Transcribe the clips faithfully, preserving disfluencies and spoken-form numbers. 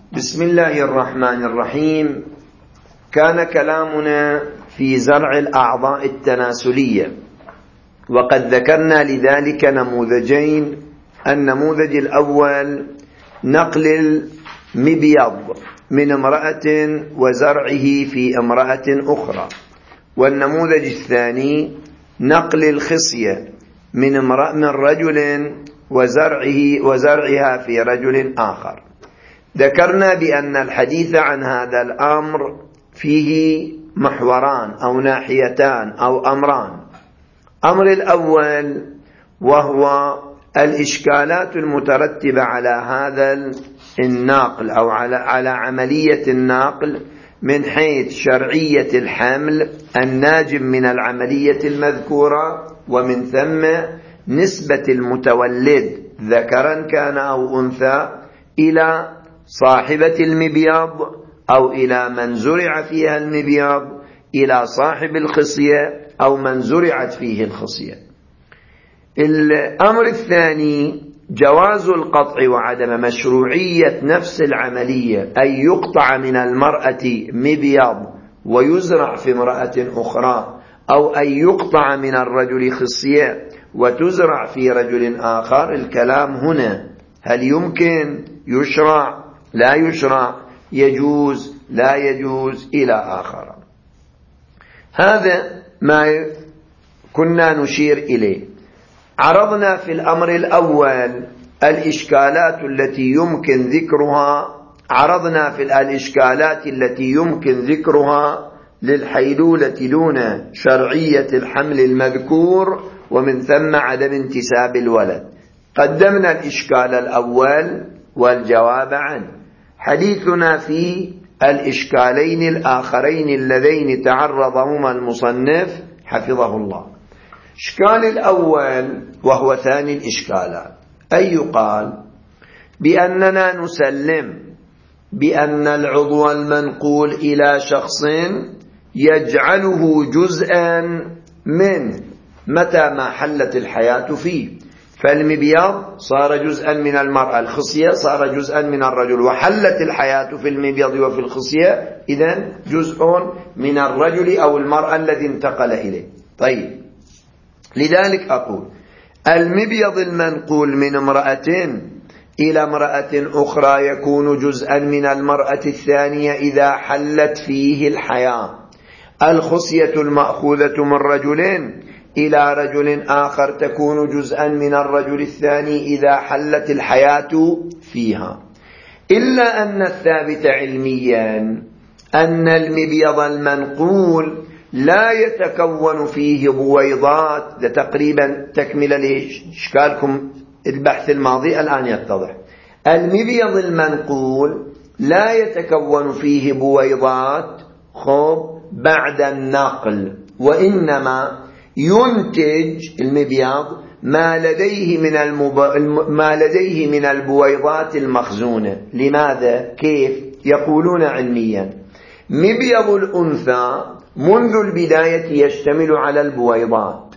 بسم الله الرحمن الرحيم. كان كلامنا في زرع الأعضاء التناسلية، وقد ذكرنا لذلك نموذجين. النموذج الأول نقل المبيض من امرأة وزرعه في امرأة أخرى، والنموذج الثاني نقل الخصية من امرأة من رجل وزرعه وزرعها في رجل آخر. ذكرنا بأن الحديث عن هذا الأمر فيه محوران أو ناحيتان أو أمران. أمر الأول وهو الإشكالات المترتبة على هذا الناقل أو على على عملية الناقل من حيث شرعية الحمل الناجم من العملية المذكورة، ومن ثم نسبة المتولد ذكرا كان أو أنثى إلى صاحبة المبيض أو إلى من زرع فيها المبيض، إلى صاحب الخصية أو من زرعت فيه الخصية. الأمر الثاني جواز القطع وعدم مشروعية نفس العملية، أي يقطع من المرأة مبيض ويزرع في امرأة أخرى، أو أن يقطع من الرجل خصية وتزرع في رجل آخر. الكلام هنا هل يمكن، يشرع، لا يشرع، يجوز، لا يجوز، إلى آخر. هذا ما كنا نشير إليه. عرضنا في الأمر الأول الإشكالات التي يمكن ذكرها، عرضنا في الإشكالات التي يمكن ذكرها للحيلولة دون شرعية الحمل المذكور، ومن ثم عدم انتساب الولد. قدمنا الإشكال الأول والجواب عنه. حديثنا في الإشكالين الآخرين اللذين تعرضهما المصنف حفظه الله. الإشكال الأول وهو ثاني الإشكالات، أي يقال بأننا نسلم بأن العضو المنقول إلى شخص يجعله جزءا من متى ما حلت الحياة فيه، فالمبيض صار جزءا من المرأة، الخصية صار جزءا من الرجل، وحلت الحياة في المبيض وفي الخصية، إذن جزء من الرجل أو المرأة الذي انتقل إليه. طيب، لذلك أقول المبيض المنقول من امرأة إلى امرأة أخرى يكون جزءا من المرأة الثانية إذا حلت فيه الحياة. الخصية المأخوذة من رجل إلى رجل آخر تكون جزءا من الرجل الثاني إذا حلت الحياة فيها، إلا أن الثابت علميا أن المبيض المنقول لا يتكون فيه بويضات. ده تقريبا تكملة لإشكالكم البحث الماضي الآن يتضح. المبيض المنقول لا يتكون فيه بويضات خب بعد النقل، وإنما ينتج المبيض ما لديه من المب... ما لديه من البويضات المخزونة. لماذا؟ كيف؟ يقولون علميا مبيض الأنثى منذ البداية يشتمل على البويضات،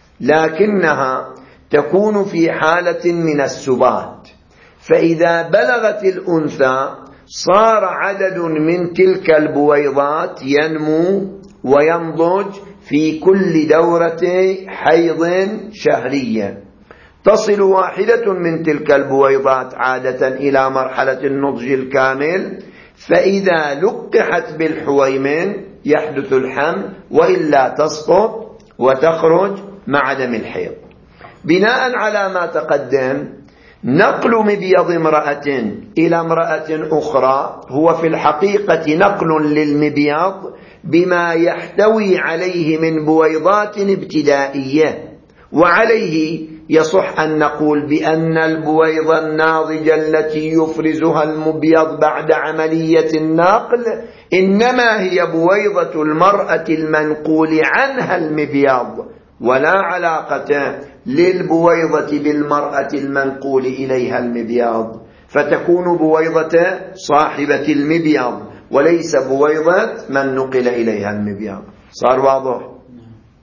لكنها تكون في حالة من السبات، فإذا بلغت الأنثى صار عدد من تلك البويضات ينمو وينضج في كل دورة حيض شهرية. تصل واحدة من تلك البويضات عادة إلى مرحلة النضج الكامل، فإذا لقحت بالحويمن يحدث الحمل، وإلا تسقط وتخرج مع دم الحيض. بناء على ما تقدم، نقل مبيض امرأة إلى امرأة أخرى هو في الحقيقة نقل للمبيض بما يحتوي عليه من بويضات ابتدائية، وعليه يصح أن نقول بأن البويضة الناضجة التي يفرزها المبيض بعد عملية النقل إنما هي بويضة المرأة المنقول عنها المبيض، ولا علاقة للبويضة بالمرأة المنقول إليها المبيض، فتكون بويضة صاحبة المبيض وليس بويضة من نقل إليها المبيض. صار واضح؟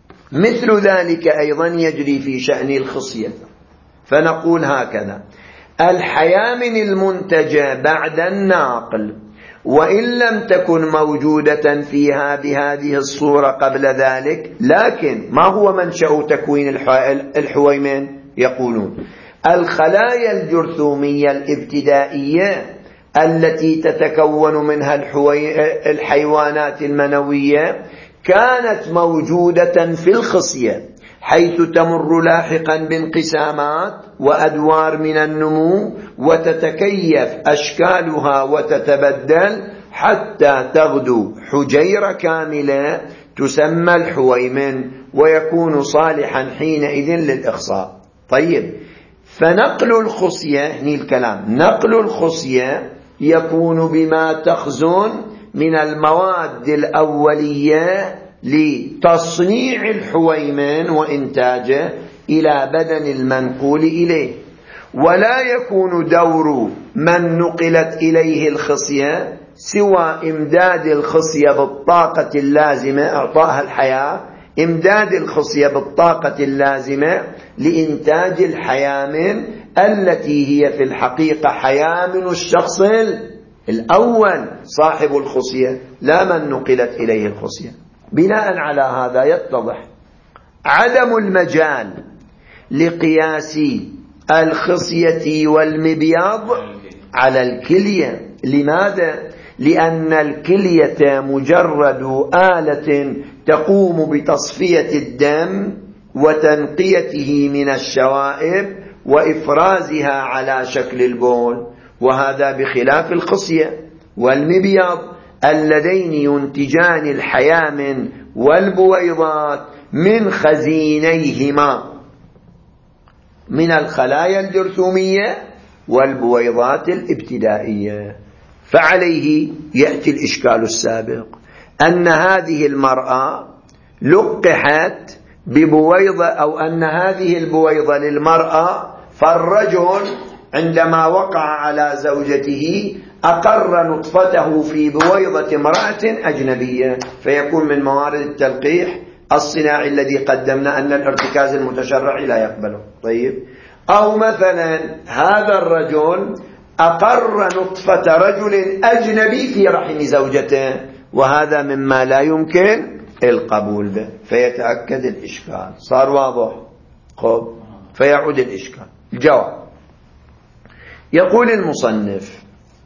مثل ذلك أيضا يجري في شأن الخصية، فنقول هكذا: الحياة من المنتجة بعد النقل، وإن لم تكن موجودة فيها بهذه الصورة قبل ذلك. لكن ما هو منشأ تكوين الحويمن؟ يقولون الخلايا الجرثومية الابتدائية التي تتكون منها الحيوانات المنوية كانت موجودة في الخصية، حيث تمر لاحقا بانقسامات وأدوار من النمو، وتتكيف أشكالها وتتبدل حتى تغدو حجيرة كاملة تسمى الحويمن، ويكون صالحا حينئذ للإخصاء. طيب، فنقل الخصية، هني الكلام، نقل الخصية يكون بما تخزن من المواد الأولية لتصنيع الحويمن وإنتاجه إلى بدن المنقول إليه، ولا يكون دور من نقلت إليه الخصية سوى إمداد الخصية بالطاقة اللازمة، أعطاها الحياة، إمداد الخصية بالطاقة اللازمة لإنتاج الحيامن التي هي في الحقيقة حيامن الشخص الأول صاحب الخصية، لا من نقلت إليه الخصية. بناء على هذا يتضح عدم المجال لقياس الخصية والمبياض على الكلية. لماذا؟ لأن الكلية مجرد آلة تقوم بتصفية الدم وتنقيته من الشوائب وإفرازها على شكل البول، وهذا بخلاف الخصية والمبياض اللذين ينتجان الحيامن والبويضات من خزينيهما من الخلايا الجرثومية والبويضات الابتدائية. فعليه يأتي الإشكال السابق أن هذه المرأة لقحت ببويضة، أو أن هذه البويضة للمرأة، فالرجل عندما وقع على زوجته أقر نطفته في بويضة امرأة أجنبية، فيكون من موارد التلقيح الصناعي الذي قدمنا أن الارتكاز المتشرعي لا يقبله. طيب، أو مثلا هذا الرجل أقر نطفة رجل أجنبي في رحم زوجته، وهذا مما لا يمكن القبول به، فيتأكد الإشكال. صار واضح؟ خب، فيعود الإشكال. الجواب، يقول المصنف: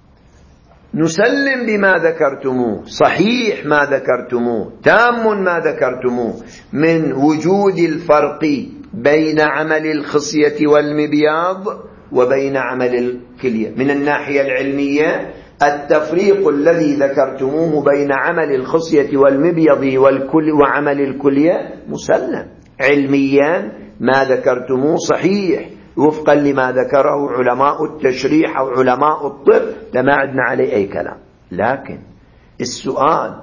نسلم بما ذكرتموه، صحيح ما ذكرتموه، تام ما ذكرتموه من وجود الفرق بين عمل الخصية والمبياض وبين عمل الكلية. من الناحية العلمية التفريق الذي ذكرتموه بين عمل الخصية والمبيض والكل وعمل الكلية مسلم علميا، ما ذكرتموه صحيح وفقا لما ذكره علماء التشريح أو علماء الطب، لما عدنا عليه أي كلام. لكن السؤال: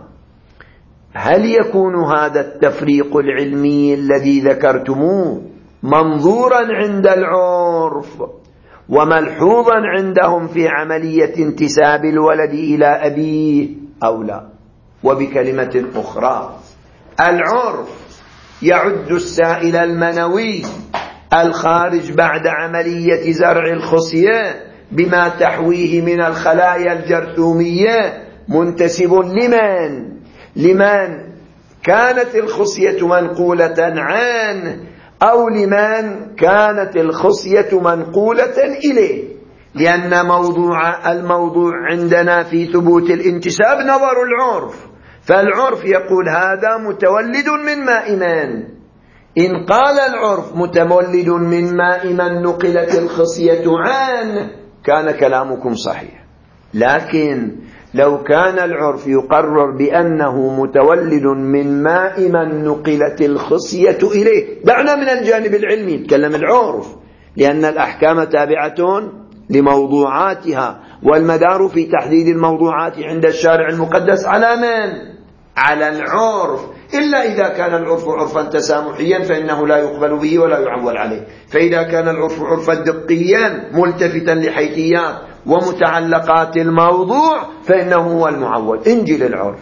هل يكون هذا التفريق العلمي الذي ذكرتموه منظورا عند العرف وملحوظا عندهم في عملية انتساب الولد إلى أبيه أو لا؟ وبكلمة أخرى، العرف يعد السائل المنوي الخارج بعد عملية زرع الخصية بما تحويه من الخلايا الجرثومية منتسب لمن؟ لمن كانت الخصية منقولة عنه، أو لمن كانت الخصية منقولة إليه؟ لأن موضوع الموضوع عندنا في ثبوت الانتساب نظر العرف، فالعرف يقول هذا متولد من ماء من. إن قال العرف متولد من ماء من نقلت الخصية عنه كان كلامكم صحيح. لكن لو كان العرف يقرر بأنه متولد من ماء من نقلت الخصية إليه، دعنا من الجانب العلمي يتكلم العرف، لأن الأحكام تابعة لموضوعاتها، والمدار في تحديد الموضوعات عند الشارع المقدس على من؟ على العرف، إلا إذا كان العرف عرفا تسامحيا فإنه لا يقبل به ولا يعول عليه. فإذا كان العرف عرفا دقيا ملتفتا لحيثيات ومتعلقات الموضوع فإنه هو المعول. انجل العرف.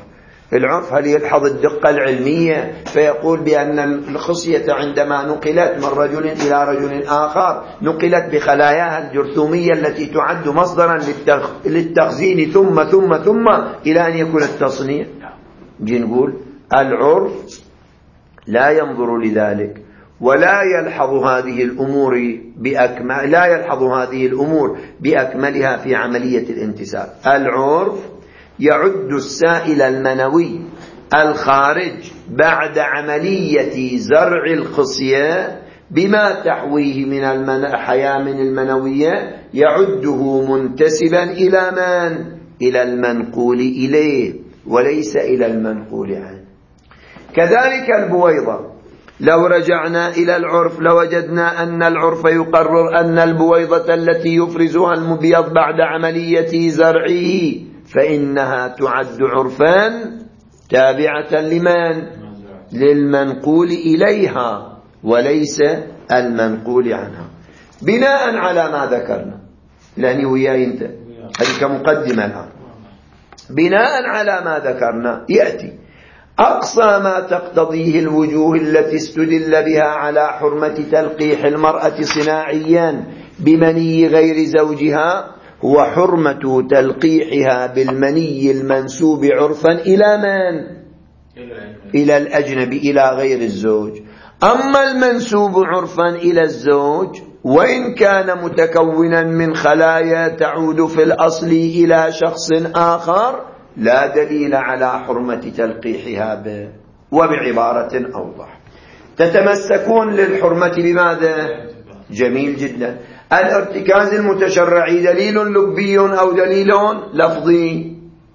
العرف هل يلحظ الدقة العلمية فيقول بأن الخصية عندما نقلت من رجل إلى رجل آخر نقلت بخلاياها الجرثومية التي تعد مصدرا للتخزين ثم ثم ثم إلى أن يكون التصنيع؟ نجي نقول العرف لا ينظر لذلك ولا يلحظ هذه الأمور بأكمل لا يلحظ هذه الأمور بأكملها في عملية الانتساب. العرف يعد السائل المنوي الخارج بعد عملية زرع الخصية بما تحويه من الحيامن المنوية يعده منتسبا إلى من؟ إلى المنقول إليه وليس إلى المنقول عنه. كذلك البويضة، لو رجعنا إلى العرف لوجدنا أن العرف يقرر أن البويضة التي يفرزها المبيض بعد عملية زرعه فإنها تعد عرفا تابعة لمن؟ للمنقول إليها وليس المنقول عنها. بناء على ما ذكرنا، لأني وياي انت هذه كمقدمة الآن، بناء على ما ذكرنا يأتي أقصى ما تقتضيه الوجوه التي استدل بها على حرمة تلقيح المرأة صناعيا بمني غير زوجها هو حرمة تلقيحها بالمني المنسوب عرفا إلى من؟ إلى الأجنبي، إلى غير الزوج. أما المنسوب عرفا إلى الزوج وإن كان متكونا من خلايا تعود في الأصل إلى شخص آخر لا دليل على حرمة تلقيحها به. وبعبارة أوضح، تتمسكون للحرمة بماذا؟ جميل جدا. الارتكاز المتشرعي دليل لبي أو دليل لفظي؟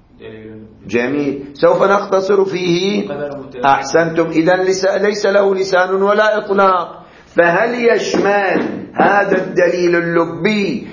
جميل، سوف نختصر فيه. أحسنتم، إذن ليس له لسان ولا إطلاق. فهل يشمل هذا الدليل اللبي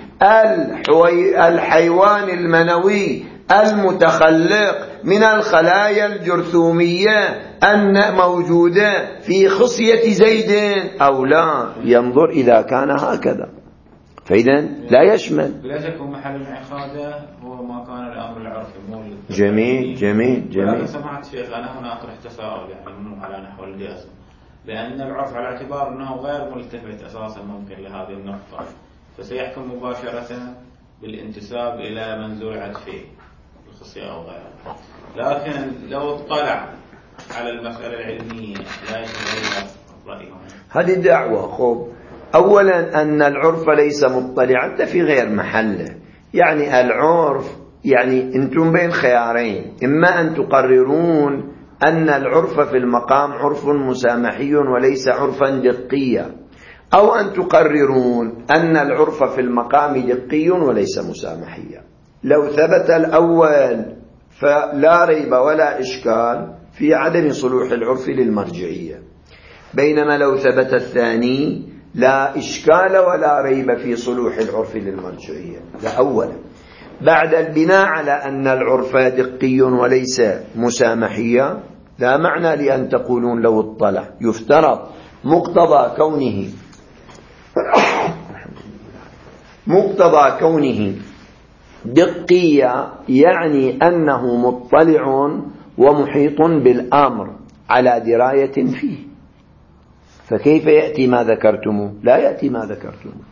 الحيوان المنوي المتخلق من الخلايا الجرثومية أن موجودة في خصية زيد أو لا؟ ينظر إذا كان هكذا، فإذا لا يشمل. لا يكون محل الانعقاد هو ما كان الأمر العرفي. جميل جميل جميل. سمعت شيخ أنا هنا أطرح تساؤل يعني على نحو القياس، لأن العرف على اعتبار أنه غير ملتفت أساسا ممكن لهذه النقطة فسيحكم مباشرة بالانتساب إلى من زرعت فيه الخصية أو غيرها. لكن لو اطلع على المسألة العلمية لا يتغير رأيه. هذه دعوة. خب أولا أن العرف ليس مطلعا في غير محله. يعني العرف يعني أنتم بين خيارين، إما أن تقررون أن العرف في المقام عرف مسامحي وليس عرفا دقيا، أو أن تقررون أن العرف في المقام دقي وليس مسامحيا. لو ثبت الأول فلا ريب ولا إشكال في عدم صلوح العرف للمرجعية، بينما لو ثبت الثاني لا إشكال ولا ريب في صلوح العرف للمرجعية. ده أولا. بعد البناء على أن العرف دقي وليس مسامحيا لا معنى لأن تقولون لو اطلع. يفترض مقتضى كونه مقتضى كونه دقية يعني أنه مطلع ومحيط بالأمر على دراية فيه، فكيف يأتي ما ذكرتموه؟ لا يأتي ما ذكرتموه،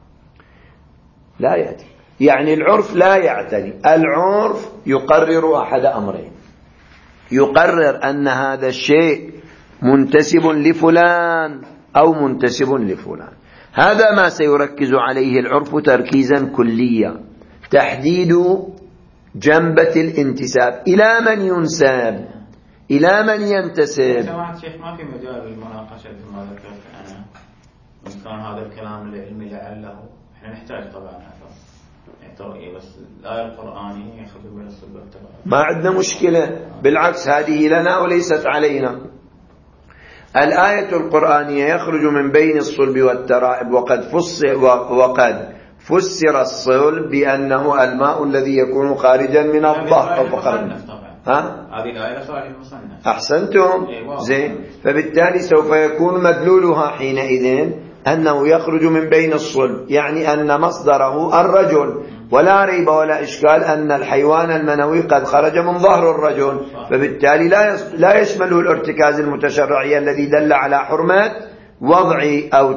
لا يأتي. يعني العرف لا يعتني. العرف يقرر أحد أمرين، يقرر أن هذا الشيء منتسب لفلان أو منتسب لفلان. هذا ما سيركز عليه العرف تركيزا كليا، تحديد جنبة الانتساب إلى من ينسب إلى من ينتسب. سمعت شيخ ما في مجال للمناقشة كما ذكرت أنا، إن كان هذا الكلام العلمي لعله إحنا نحتاج طبعا يعني بس الآية القرآنية يخرج من الصلب ما عندنا مشكلة، بالعكس هذه لنا وليست علينا. الآية القرآنية يخرج من بين الصلب والترائب، وقد فسر وقد فسر الصلب بأنه الماء الذي يكون خارجا من الظهر أو فقرا. ها؟ هذه الآية صحيح المصنف. أحسنتم. زين، فبالتالي سوف يكون مدلولها حينئذ أنه يخرج من بين الصلب، يعني أن مصدره الرجل، ولا ريب ولا إشكال أن الحيوان المنوي قد خرج من ظهر الرجل، فبالتالي لا يشمله الارتكاز المتشرعي الذي دل على حرمة وضع أو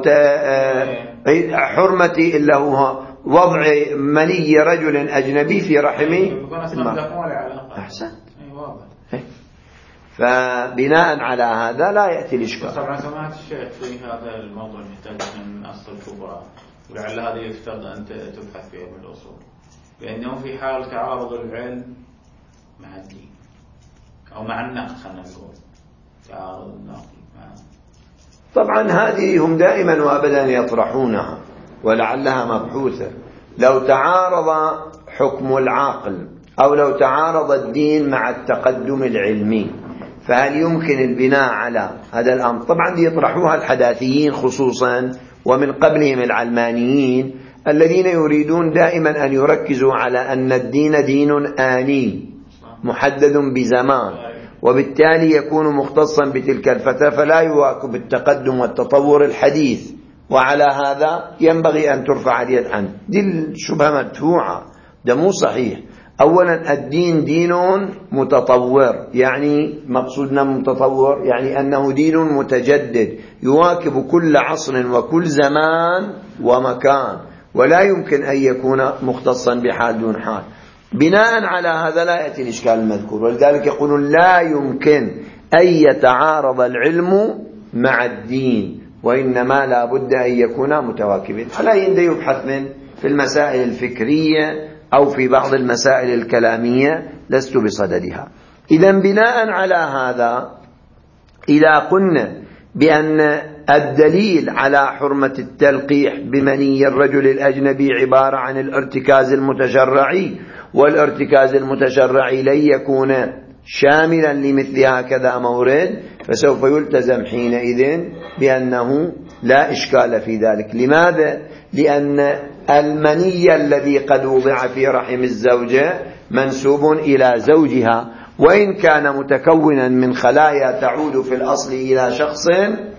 حرمة إلا هو وضع مني رجل أجنبي في رحم المرأة. أحسن. فبناء على هذا لا يأتي الإشكال. طبعا سمعت الشيخ في هذا الموضوع محتاج من أصل الكبرى، ولعل هذا يفترض أن تبحث في علم الأصول، بأنه في حال تعارض العلم مع الدين أو مع النقل، خلينا نقول تعارض النقل مع. طبعا هذه هم دائما وأبدا يطرحونها ولعلها مبحوثة. لو تعارض حكم العقل أو لو تعارض الدين مع التقدم العلمي، فهل يمكن البناء على هذا الأمر؟ طبعا يطرحوها الحداثيين خصوصا، ومن قبلهم العلمانيين الذين يريدون دائما أن يركزوا على أن الدين دين آني محدد بزمان، وبالتالي يكون مختصا بتلك الفترة فلا يواكب التقدم والتطور الحديث، وعلى هذا ينبغي أن ترفع اليد عنه. دي الشبهة مدفوعة، ده مو صحيح. أولا الدين دين متطور، يعني مقصودنا متطور يعني أنه دين متجدد يواكب كل عصر وكل زمان ومكان، ولا يمكن أن يكون مختصا بحال دون حال. بناء على هذا لا يأتي الإشكال المذكور، ولذلك يقولون لا يمكن أن يتعارض العلم مع الدين، وإنما لا بد أن يكون متواكبين. على يند يبحث من في المسائل الفكرية أو في بعض المسائل الكلامية لست بصددها. إذن بناء على هذا إذا قلنا بأن الدليل على حرمة التلقيح بمني الرجل الأجنبي عبارة عن الارتكاز المتشرعي، والارتكاز المتشرعي لن يكون شاملا لمثل هكذا مورد، فسوف يلتزم حينئذ بأنه لا إشكال في ذلك. لماذا؟ لأن المني الذي قد وضع في رحم الزوجة منسوب إلى زوجها، وإن كان متكونا من خلايا تعود في الأصل إلى شخص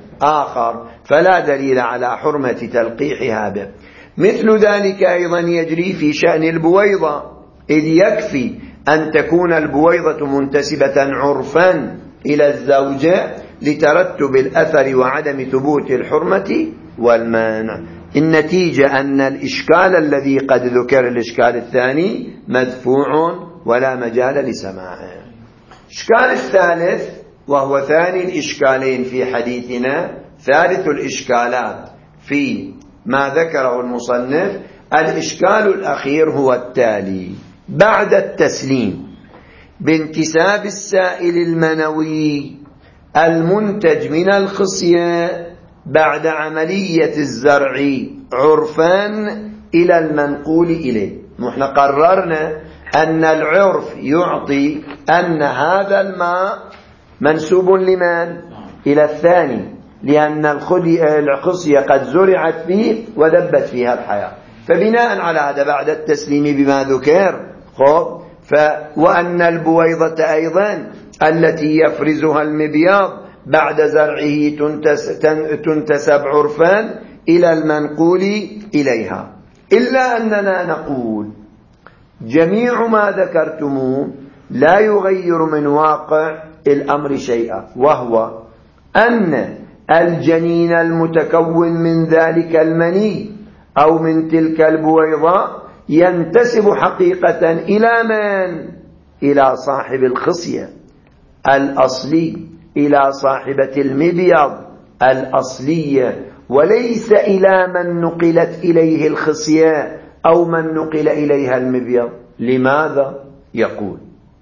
آخر، فلا دليل على حرمة تلقيحها به. مثل ذلك أيضا يجري في شأن البويضة، إذ يكفي أن تكون البويضة منتسبة عرفا إلى الزوجة لترتب الأثر وعدم ثبوت الحرمة والمانع. النتيجة أن الإشكال الذي قد ذكر الإشكال الثاني مدفوع ولا مجال لسماعه. الإشكال الثالث وهو ثاني الإشكالين في حديثنا، ثالث الإشكالات في ما ذكره المصنف، الإشكال الأخير هو التالي: بعد التسليم بانتساب السائل المنوي المنتج من الخصية بعد عملية الزرع عرفا إلى المنقول إليه. نحن قررنا أن العرف يعطي أن هذا الماء منسوب لمن؟ إلى الثاني، لأن الخصية قد زرعت فيه ودبت فيها الحياة. فبناء على هذا بعد التسليم بما ذكر خب ف وأن البويضة أيضا التي يفرزها المبياض بعد زرعه تنتس تنتسب عرفا إلى المنقول إليها، إلا أننا نقول جميع ما ذكرتموه لا يغير من واقع الأمر شيئا، وهو أن الجنين المتكون من ذلك المني أو من تلك البويضة ينتسب حقيقة إلى من؟ إلى صاحب الخصية الأصلي، إلى صاحبة المبيض الأصلية، وليس إلى من نقلت إليه الخصية أو من نقل إليها المبيض. لماذا؟ يقول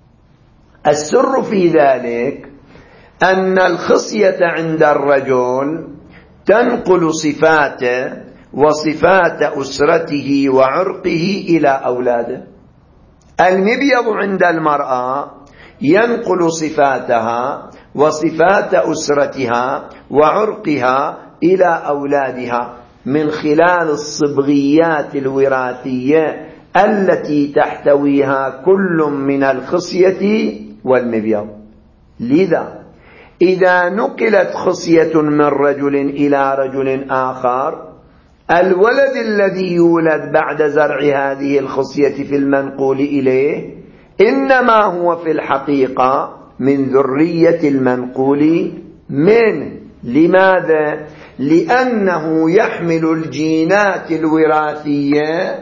السر في ذلك أن الخصية عند الرجل تنقل صفاته وصفات أسرته وعرقه إلى أولاده. المبيض عند المرأة ينقل صفاتها وصفات أسرتها وعرقها إلى أولادها من خلال الصبغيات الوراثية التي تحتويها كل من الخصية والمبيض. لذا إذا نقلت خصية من رجل إلى رجل آخر الولد الذي يولد بعد زرع هذه الخصية في المنقول إليه إنما هو في الحقيقة من ذرية المنقول منه. لماذا؟ لأنه يحمل الجينات الوراثية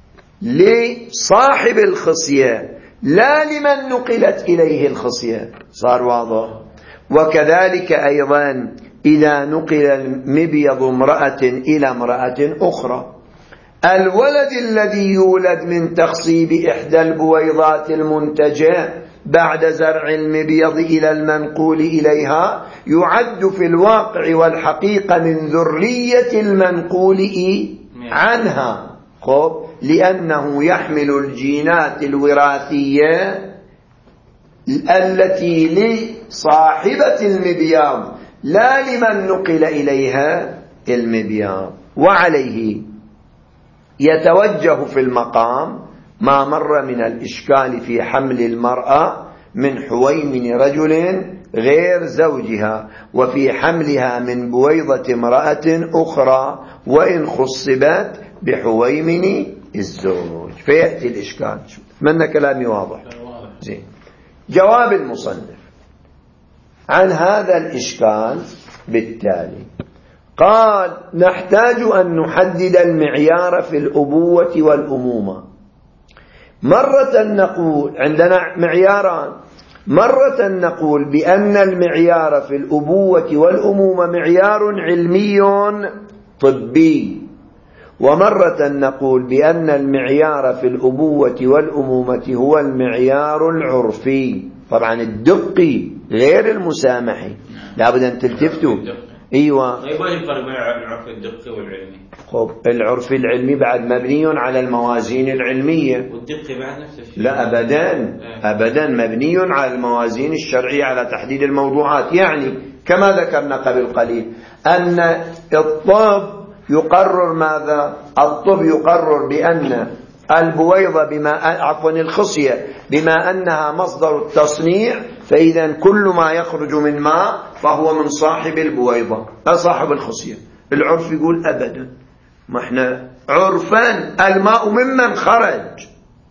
لصاحب الخصية لا لمن نقلت إليه الخصية. صار واضح؟ وكذلك أيضا إذا نقل المبيض امرأة إلى امرأة أخرى، الولد الذي يولد من تخصيب إحدى البويضات المنتجة بعد زرع المبيض إلى المنقول إليها يعد في الواقع والحقيقة من ذرية المنقول عنها، خب لأنه يحمل الجينات الوراثية التي لصاحبة المبيض لا لمن نقل إليها المبيض. وعليه يتوجه في المقام ما مر من الإشكال في حمل المرأة من حويمن رجل غير زوجها وفي حملها من بويضة امرأة أخرى وإن خصبت بحويمن الزوج، فيأتي الإشكال. من كلامي واضح؟ زين. جواب المصنف عن هذا الإشكال بالتالي قال: نحتاج أن نحدد المعيار في الأبوة والأمومة. مرة نقول عندنا معياران، مرة نقول بأن المعيار في الأبوة والأمومة معيار علمي طبي، ومرة نقول بأن المعيار في الأبوة والأمومة هو المعيار العرفي. طبعا الدقي غير المسامحي، لابد أن تلتفتوا. ايوه. طيب وين الفرق بين العرف الدقي والعلمي؟ خب العرف العلمي بعد مبني على الموازين العلمية، والدقي بعد نفس الشيء. لا ابدا ابدا، مبني على الموازين الشرعية على تحديد الموضوعات. يعني كما ذكرنا قبل قليل أن الطب يقرر ماذا؟ الطب يقرر بأن البويضة بما عفوا الخصية بما أنها مصدر التصنيع، فإذا كل ما يخرج من ماء فهو من صاحب البويضة لا صاحب الخصية. العرف يقول أبدا، ما احنا عرفا الماء ممن خرج.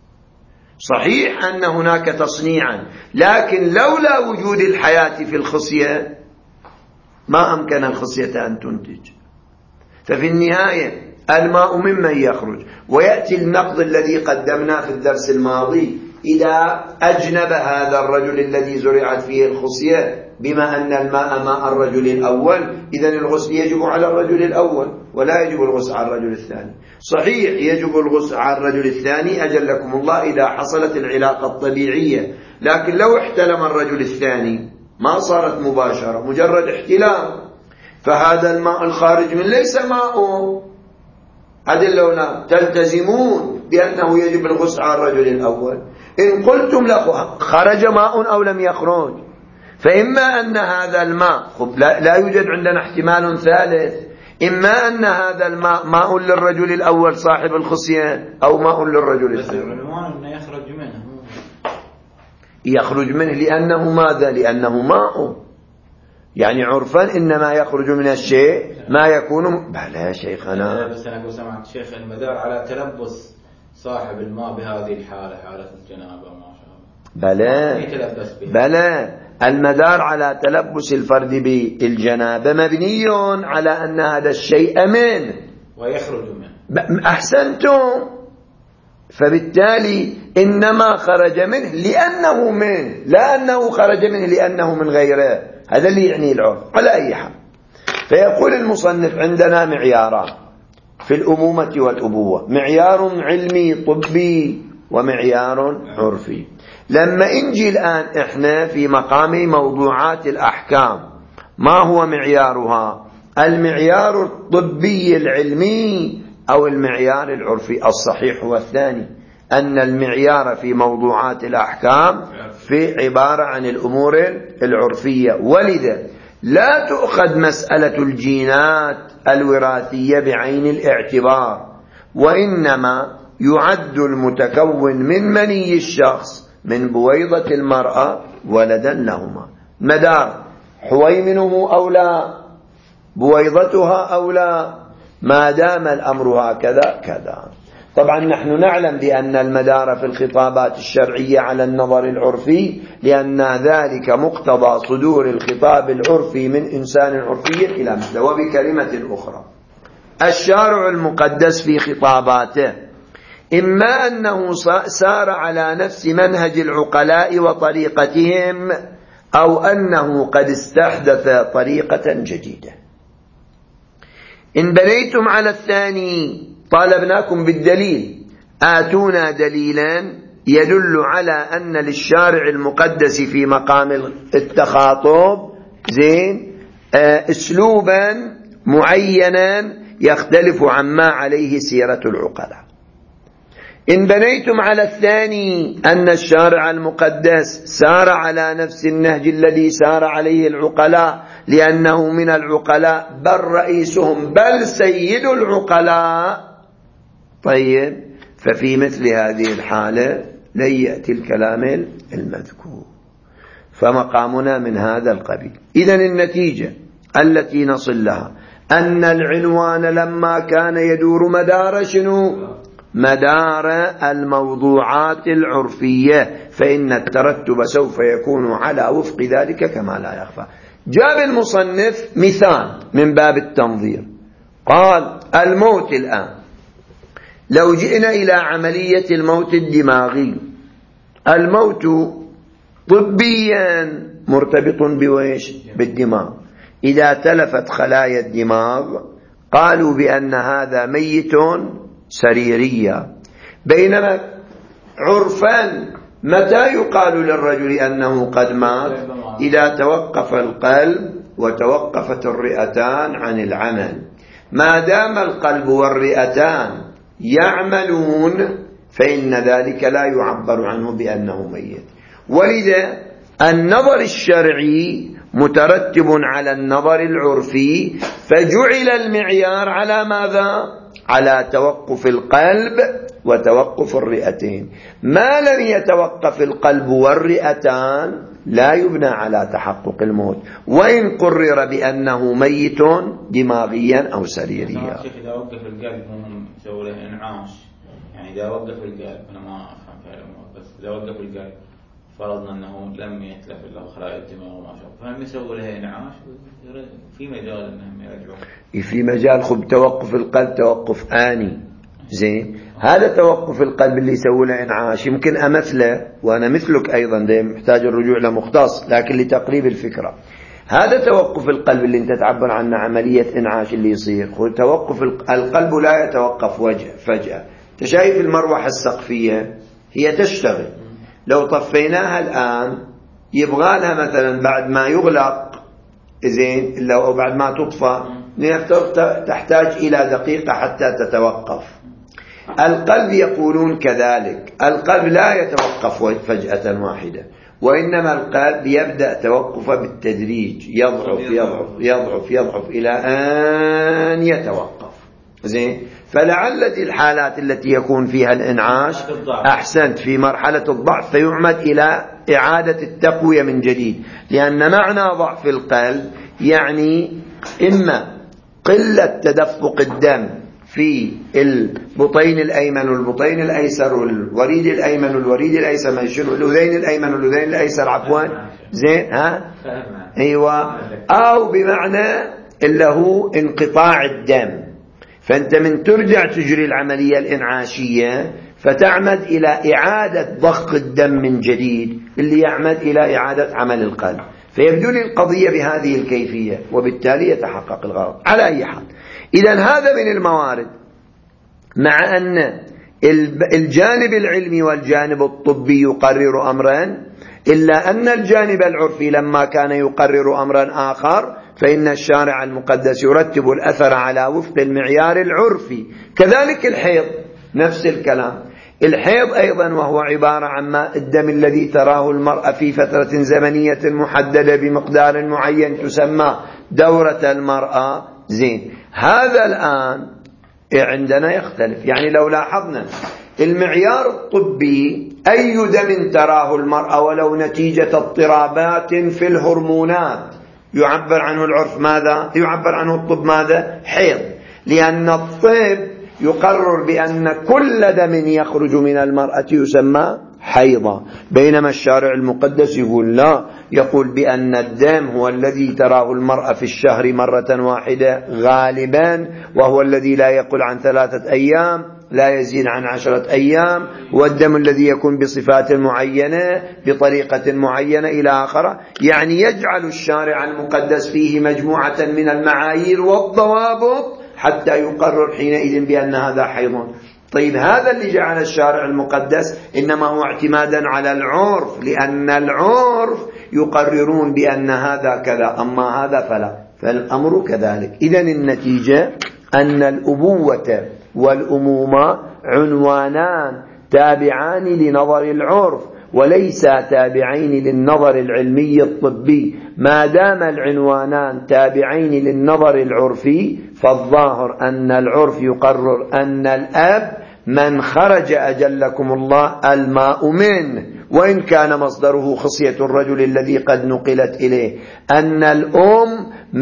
صحيح أن هناك تصنيعا، لكن لولا وجود الحياة في الخصية ما أمكن الخصية أن تنتج. ففي النهاية الماء ممن يخرج. ويأتي النقد الذي قدمناه في الدرس الماضي: إذا أجنب هذا الرجل الذي زرعت فيه الخصية بما أن الماء ماء الرجل الأول، إذن الغسل يجب على الرجل الأول ولا يجب الغسل على الرجل الثاني. صحيح يجب الغسل على الرجل الثاني أجلكم الله إذا حصلت العلاقة الطبيعية، لكن لو احتلم الرجل الثاني ما صارت مباشرة، مجرد احتلام، فهذا الماء الخارج من ليس ماءه. هذا اللون تلتزمون بأنه يجب الغسل على الرجل الأول. إن قلتم له خرج ماء أو لم يخرج، فإما أن هذا الماء لا, لا يوجد عندنا احتمال ثالث، إما أن هذا الماء ماء للرجل الأول صاحب الخصية أو ماء للرجل الثاني. العنوان أنه يخرج منه، يخرج منه لأنه ماذا؟ لأنه ماء. يعني عرفا إنما يخرج من الشيء ما يكون. بلى شيخنا، بس أنا أقول سمعت شيخ المدار على تلبس صاحب الماء بهذه الحالة، حالة الجنابة ما شاء الله. بلى بلى المدار على تلبس الفرد بالجنابة مبني على أن هذا الشيء منه ويخرج منه. أحسنتم. فبالتالي إنما خرج منه لأنه منه، لا أنه خرج منه لأنه من غيره. هذا اللي يعني العرف. على أي حال، فيقول المصنف: عندنا معياران في الأمومة والأبوة، معيار علمي طبي ومعيار عرفي. لما نجي الآن إحنا في مقام موضوعات الأحكام، ما هو معيارها؟ المعيار الطبي العلمي أو المعيار العرفي؟ الصحيح هو الثاني، أن المعيار في موضوعات الأحكام في عبارة عن الأمور العرفية. ولذا لا تؤخذ مسألة الجينات الوراثية بعين الاعتبار، وإنما يعد المتكون من مني الشخص من بويضة المرأة ولدا لهما. مدار حويمنه أو لا، بويضتها أو لا، ما دام الأمر هكذا كذا. طبعا نحن نعلم بأن المدار في الخطابات الشرعية على النظر العرفي، لأن ذلك مقتضى صدور الخطاب العرفي من إنسان عرفي إلى مثله. وبكلمة أخرى، الشارع المقدس في خطاباته إما أنه سار على نفس منهج العقلاء وطريقتهم، أو أنه قد استحدث طريقة جديدة. إن بنيتم على الثاني طالبناكم بالدليل، آتونا دليلا يدل على أن للشارع المقدس في مقام التخاطب زين أسلوبا معينا يختلف عما عليه سيرة العقلاء. إن بنيتم على الثاني أن الشارع المقدس سار على نفس النهج الذي سار عليه العقلاء لأنه من العقلاء بل رئيسهم بل سيد العقلاء، طيب ففي مثل هذه الحالة لن يأتي الكلام المذكور، فمقامنا من هذا القبيل. إذن النتيجة التي نصل لها أن العنوان لما كان يدور مدار شنو؟ مدار الموضوعات العرفية، فإن الترتب سوف يكون على وفق ذلك كما لا يخفى. جاب المصنف مثال من باب التنظير، قال الموت الآن، لو جئنا إلى عملية الموت الدماغي، الموت طبيا مرتبط بويش؟ بالدماغ. إذا تلفت خلايا الدماغ قالوا بأن هذا ميت سريريا، بينما عرفا متى يقال للرجل أنه قد مات؟ إذا توقف القلب وتوقفت الرئتان عن العمل. ما دام القلب والرئتان يعملون فإن ذلك لا يعبر عنه بأنه ميت. ولذا النظر الشرعي مترتب على النظر العرفي، فجعل المعيار على ماذا؟ على توقف القلب وتوقف الرئتين. ما لم يتوقف القلب والرئتان لا يبنى على تحقق الموت، وإن قرر بأنه ميت دماغيا أو سريريا. إذا وقف القلب هم يسوي له إنعاش، يعني إذا وقف القلب، أنا ما أفهم في الأمور، بس إذا وقف القلب فرضنا أنه لم يتلف له خلايا الدماغ وما شابه، فهم يسوي له إنعاش في مجال أنهم يرجعون؟ في مجال خب توقف القلب توقف آني زين. هذا توقف القلب اللي يسوي له إنعاش يمكن أمثله، وأنا مثلك أيضا ده محتاج الرجوع لمختص، لكن لتقريب الفكرة هذا توقف القلب اللي انت تعبر عنه عملية إنعاش اللي يصير. توقف القلب لا يتوقف وجه فجأة. تشايف المروحة السقفية هي تشتغل، لو طفيناها الآن يبغى لها مثلا بعد ما يغلق زين لو بعد ما تطفى تحتاج إلى دقيقة حتى تتوقف. القلب يقولون كذلك، القلب لا يتوقف فجأة واحدة، وإنما القلب يبدأ توقفه بالتدريج، يضعف يضعف يضعف يضعف إلى أن يتوقف زين. فلعل دي الحالات التي يكون فيها الإنعاش أحسنت في مرحلة الضعف، فيعمد إلى إعادة التقوية من جديد، لأن معنى ضعف القلب يعني إما قلة تدفق الدم في البطين الأيمن والبطين الأيسر والوريد الأيمن والوريد الأيسر، ما يشير الأذين الأيمن والأذين الأيسر عفوا زين ها أيوة، أو بمعنى اللي هو انقطاع الدم. فأنت من ترجع تجري العملية الإنعاشية فتعمد إلى إعادة ضخ الدم من جديد اللي يعمد إلى إعادة عمل القلب، فيبدو لي القضية بهذه الكيفية، وبالتالي يتحقق الغرض. على أي حال، إذن هذا من الموارد، مع أن الجانب العلمي والجانب الطبي يقرر أمرا، إلا أن الجانب العرفي لما كان يقرر أمرا آخر فإن الشارع المقدس يرتب الأثر على وفق المعيار العرفي. كذلك الحيض نفس الكلام، الحيض أيضا وهو عبارة عن ماء الدم الذي تراه المرأة في فترة زمنية محددة بمقدار معين تسمى دورة المرأة زين. هذا الآن عندنا يختلف، يعني لو لاحظنا المعيار الطبي أي دم تراه المرأة ولو نتيجة اضطرابات في الهرمونات يعبر عنه العرف ماذا؟ يعبر عنه الطب ماذا؟ حيض. لأن الطب يقرر بأن كل دم يخرج من المرأة يسمى حيضة، بينما الشارع المقدس يقول لا، يقول بأن الدم هو الذي تراه المرأة في الشهر مرة واحدة غالبا، وهو الذي لا يقل عن ثلاثة أيام، لا يزيد عن عشرة أيام، والدم الذي يكون بصفات معينة بطريقة معينة إلى آخره. يعني يجعل الشارع المقدس فيه مجموعة من المعايير والضوابط حتى يقرر حينئذ بأن هذا حيض. طيب هذا اللي جعل الشارع المقدس إنما هو اعتمادا على العرف، لأن العرف يقررون بأن هذا كذا، أما هذا فلا، فالأمر كذلك. إذن النتيجة أن الأبوة والأمومة عنوانان تابعان لنظر العرف وليس تابعين للنظر العلمي الطبي. ما دام العنوانان تابعين للنظر العرفي فالظاهر أن العرف يقرر أن الأب من خرج أجلكم الله الماء منه، وإن كان مصدره خصية الرجل الذي قد نقلت إليه، أن الأم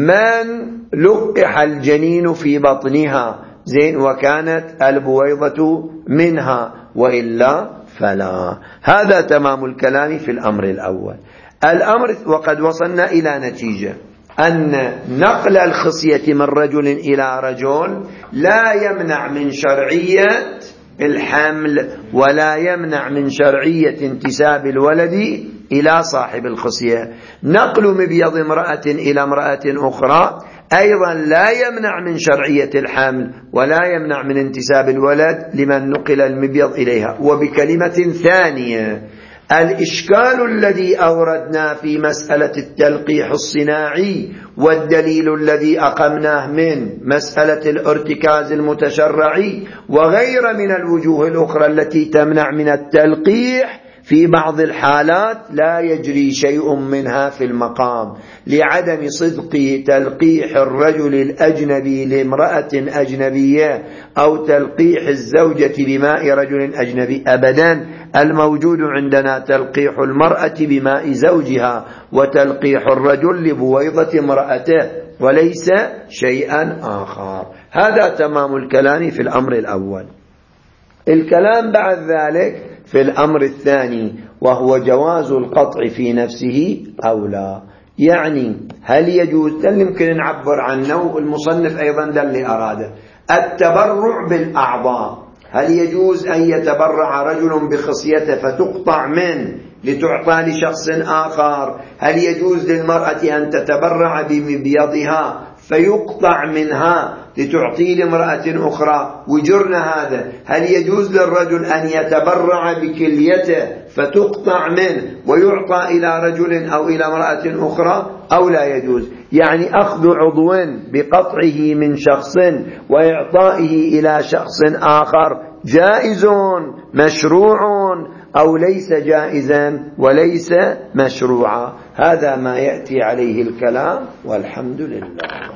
من لقح الجنين في بطنها زين وكانت البويضة منها، وإلا فلا. هذا تمام الكلام في الأمر الأول. الأمر وقد وصلنا إلى نتيجة أن نقل الخصية من رجل إلى رجل لا يمنع من شرعية الحمل ولا يمنع من شرعية انتساب الولد إلى صاحب الخصية. نقل مبيض امرأة إلى امرأة أخرى أيضا لا يمنع من شرعية الحمل ولا يمنع من انتساب الولد لمن نقل المبيض إليها. وبكلمة ثانية، الإشكال الذي أوردنا في مسألة التلقيح الصناعي والدليل الذي أقمناه من مسألة الارتكاز المتشرعي وغير من الوجوه الأخرى التي تمنع من التلقيح، في بعض الحالات لا يجري شيء منها في المقام لعدم صدق تلقيح الرجل الأجنبي لامرأة أجنبية أو تلقيح الزوجة بماء رجل أجنبي أبدا. الموجود عندنا تلقيح المرأة بماء زوجها وتلقيح الرجل لبويضة امرأته وليس شيئا آخر. هذا تمام الكلام في الأمر الأول. الكلام بعد ذلك في الأمر الثاني وهو جواز القطع في نفسه أو لا. يعني هل يجوز، ده اللي يمكن نعبر عنه، المصنف أيضا ده اللي أراده، التبرع بالأعضاء. هل يجوز أن يتبرع رجل بخصيته فتقطع منه لتعطى لشخص آخر؟ هل يجوز للمرأة أن تتبرع بمبيضها فيقطع منها لتعطي لامرأة أخرى؟ وجرنا هذا. هل يجوز للرجل أن يتبرع بكليته فتقطع منه ويعطى إلى رجل أو إلى امرأة أخرى أو لا يجوز؟ يعني أخذ عضو بقطعه من شخص وإعطائه إلى شخص آخر جائز مشروع أو ليس جائزا وليس مشروعا؟ هذا ما يأتي عليه الكلام، والحمد لله.